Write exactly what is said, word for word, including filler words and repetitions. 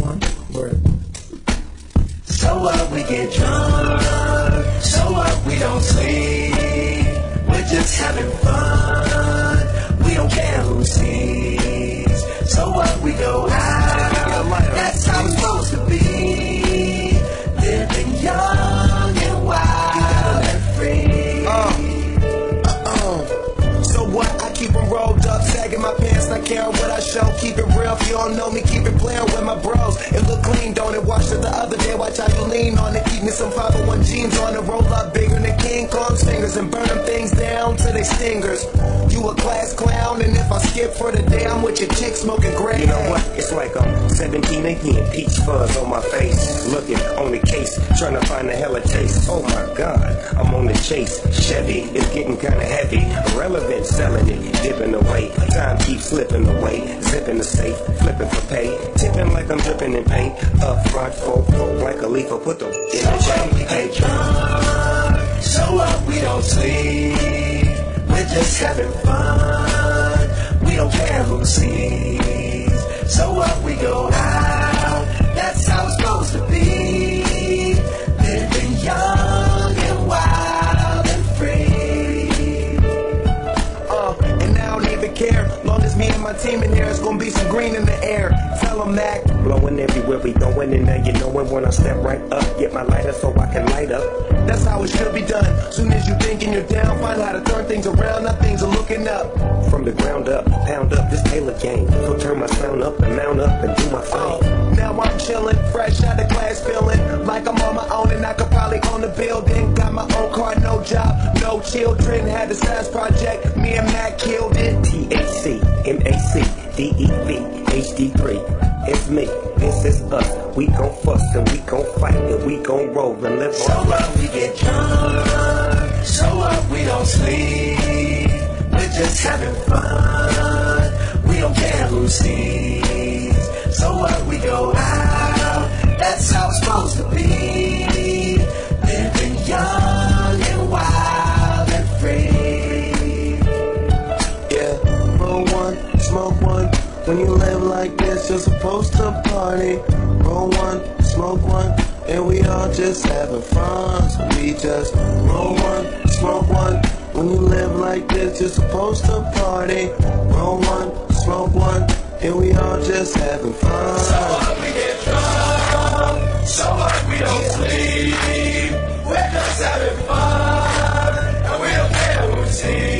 one. Word. So what, we get drunk. So what, we don't sleep. We're just having fun. We don't care who sees. So what, we go out. That's how it's supposed to be. Living young and wild and free. Uh, uh-uh. So what, I keep them rolled up, sagging my pants, not caring what I show. Keep it real, if you don't know me, keep it playing with my bros. It look clean, don't it? Watched it the other day, watch how you lean on it. Keep me some five oh one jeans on it, roll up bigger than King Kong's fingers and burn them things down to they stingers. You a class clown, and if I skip for the day, I'm with your chick smoking gray. You know what? It's like I'm seventeen again, peach fuzz on my face, looking on the case, trying to find a hella taste. Oh my God, I'm on the chase. Chevy is getting kinda heavy, irrelevant, selling it, dipping away. Time keeps slipping away, zipping the safe, flipping for pay, tipping like I'm dripping in paint. Up front, folk, folk like a leaf, put them in the chain. Hey, drunk. So up, we don't sleep. We're just having fun. We don't care who sees. So what, we go out. That's how it's supposed to be. Living young and wild and free. Uh, and I don't even care. Long as me and my team in here, it's gonna be some green in the air. Tell 'em Mac, blowing everywhere we going, and now you know it when I step right up. Get my lighter so I can light up. That's how it should be done. Soon as you thinking you're down, find how to turn things around. Now things are looking up. From the ground up, pound up this Taylor game. So turn my sound up and mount up and do my thing. Uh, now I'm chilling, fresh out of class, feeling like I'm on my own and I could probably own a building. Got my own car, no job, no children. Had the science project, me and Mac killed it. T H C, M A C, D E V, H D three. It's me, this is us. We gon' fuss and we gon' fight and we gon' roll and live on. So up, we get drunk. So up, we don't sleep. We're just having fun. We don't care who sees. So what, we go out. That's how it's supposed to be. Living young and wild and free. Yeah, roll one, smoke one. When you live like this, you're supposed to party. Roll one, smoke one, and we all just having fun. So we just roll one, smoke one. When you live like this, you're supposed to party. Roll one, smoke one, and we all just having fun. So what, we get drunk. So what, we don't sleep. We're just having fun, and we don't care who sees.